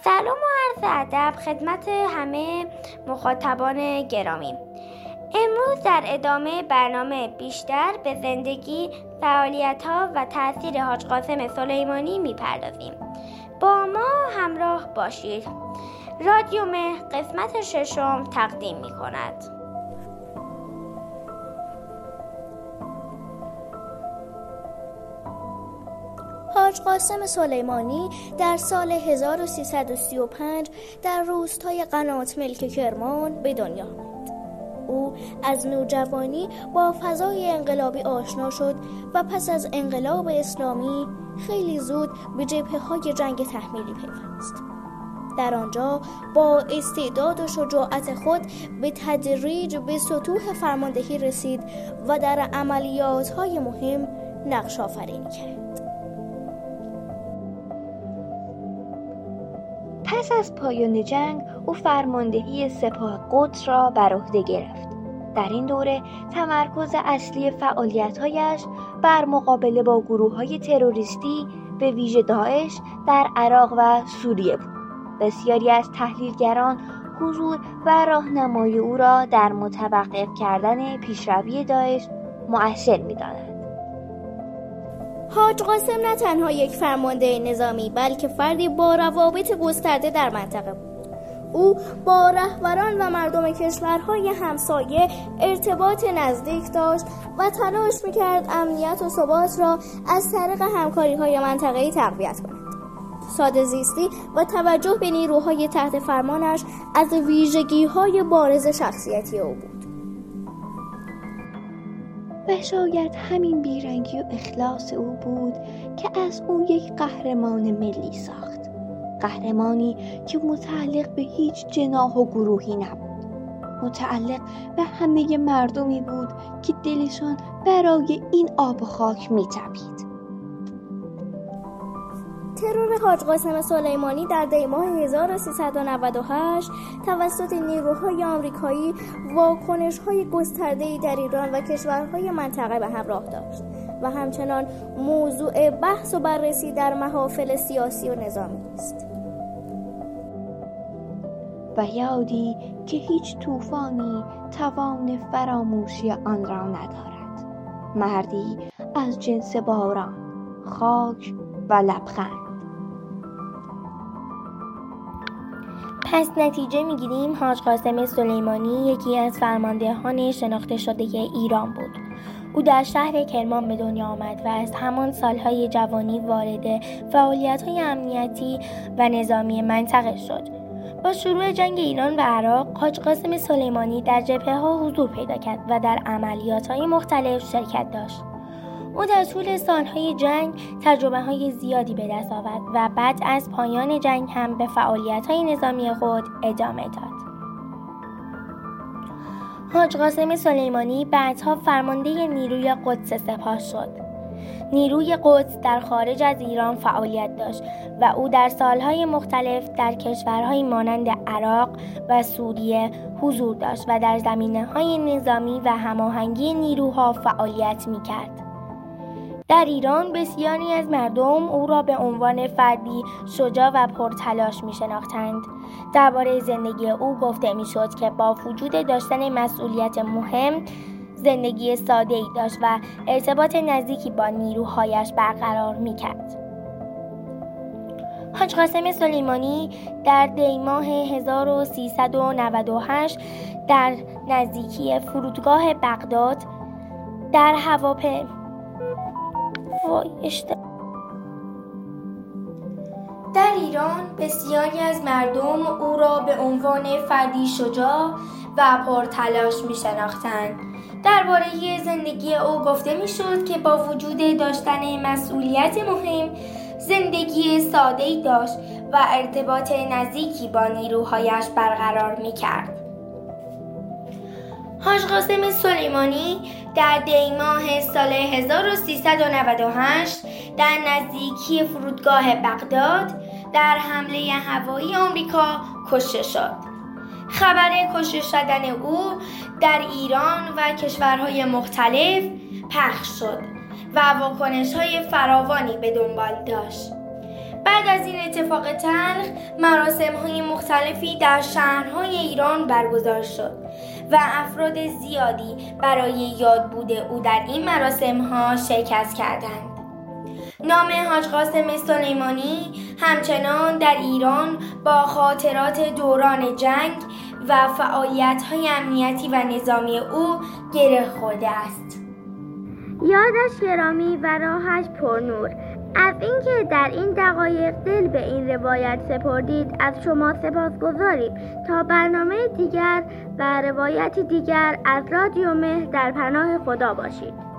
سلام و عرض ادب خدمت همه مخاطبان گرامی. امروز در ادامه برنامه بیشتر به زندگی، فعالیت‌ها و تأثیر حاج قاسم سلیمانی می‌پردازیم. با ما همراه باشید. رادیو مهر قسمت 6 تقدیم می‌کند. حاج قاسم سلیمانی در سال 1335 در روستای قنات ملک کرمان به دنیا آمد. او از نوجوانی با فضای انقلابی آشنا شد و پس از انقلاب اسلامی خیلی زود به جبهه‌های جنگ تحمیلی پیوست. در آنجا با استعداد و شجاعت خود به تدریج به سطوح فرماندهی رسید و در عملیات‌های مهم نقش آفرینی کرد. پس از پایان جنگ او فرماندهی سپاه قدس را بر عهده گرفت. در این دوره تمرکز اصلی فعالیت‌هایش بر مقابله با گروه‌های تروریستی به ویژه داعش در عراق و سوریه بود. بسیاری از تحلیلگران حضور و راهنمایی او را در متوقف کردن پیشروی داعش مؤثر می‌دانند. حاج قاسم نه تنها یک فرمانده نظامی بلکه فردی با روابط گسترده در منطقه بود. او با رهبران و مردم کشورهای همسایه ارتباط نزدیک داشت و تلاش می‌کرد امنیت و ثبات را از طریق همکاری‌های منطقه‌ای تقویت کند. ساده‌زیستی و توجه به نیروهای تحت فرمانش از ویژگی‌های بارز شخصیتی او بود. و شاید همین بیرنگی و اخلاص او بود که از او یک قهرمان ملی ساخت. قهرمانی که متعلق به هیچ جناح و گروهی نبود. متعلق به همه مردمی بود که دلشان برای این آب و خاک می‌تپید. ترور حاج قاسم سلیمانی در دی‌ماه 1398 توسط نیروهای آمریکایی واکنش‌های گسترده‌ای در ایران و کشورهای منطقه به همراه داشت و همچنان موضوع بحث و بررسی در محافل سیاسی و نظامی است. و یادی که هیچ طوفانی توان فراموشی آن را ندارد. مردی از جنس باران، خاک و لبخند. پس نتیجه میگیریم حاج قاسم سلیمانی یکی از فرماندهان شناخته شده ایران بود. او در شهر کرمان به دنیا آمد و از همان سالهای جوانی وارد فعالیت‌های امنیتی و نظامی منطقه شد. با شروع جنگ ایران و عراق، حاج قاسم سلیمانی در جبهه‌ها حضور پیدا کرد و در عملیات‌های مختلف شرکت داشت. او در طول سالهای جنگ تجربه‌های زیادی به دست آورد و بعد از پایان جنگ هم به فعالیت‌های نظامی خود ادامه داد. حاج قاسم سلیمانی بعدها فرمانده نیروی قدس سپاه شد. نیروی قدس در خارج از ایران فعالیت داشت و او در سالهای مختلف در کشورهای مانند عراق و سوریه حضور داشت و در زمینه‌های نظامی و هماهنگی نیروها فعالیت می‌کرد. در ایران بسیاری از مردم او را به عنوان فردی شجاع و پرتلاش می‌شناختند. درباره زندگی او گفته می‌شد که با وجود داشتن مسئولیت مهم، زندگی ساده‌ای داشت و ارتباط نزدیکی با نیروهایش برقرار می‌کرد. حاج قاسم سلیمانی در دی‌ماه 1398 در نزدیکی فرودگاه بغداد در در ایران بسیاری از مردم او را به عنوان فردی شجاع و پرتلاش می‌شناختند. درباره زندگی او گفته می‌شد که با وجود داشتن مسئولیت مهم، زندگی ساده‌ای داشت و ارتباط نزدیکی با نیروهایش برقرار می‌کرد. حاج قاسم سلیمانی در دی‌ماه سال 1398 در نزدیکی فرودگاه بغداد در حمله هوایی آمریکا کشته شد. خبر کشته شدن او در ایران و کشورهای مختلف پخش شد و واکنش‌های فراوانی به دنبال داشت. بعد از این اتفاق تلخ مراسم‌های مختلفی در شهرهای ایران برگزار شد و افراد زیادی برای یادبود او در این مراسم‌ها شرکت کردند. نام حاج قاسم سلیمانی همچنان در ایران با خاطرات دوران جنگ و فعالیت‌های امنیتی و نظامی او گره خورده است. یادش گرامی و راهش پرنور. از اینکه در این دقایق دل به این روایت سپردید از شما سپاسگزاریم. تا برنامه دیگر و روایتی دیگر از رادیو مهر در پناه خدا باشید.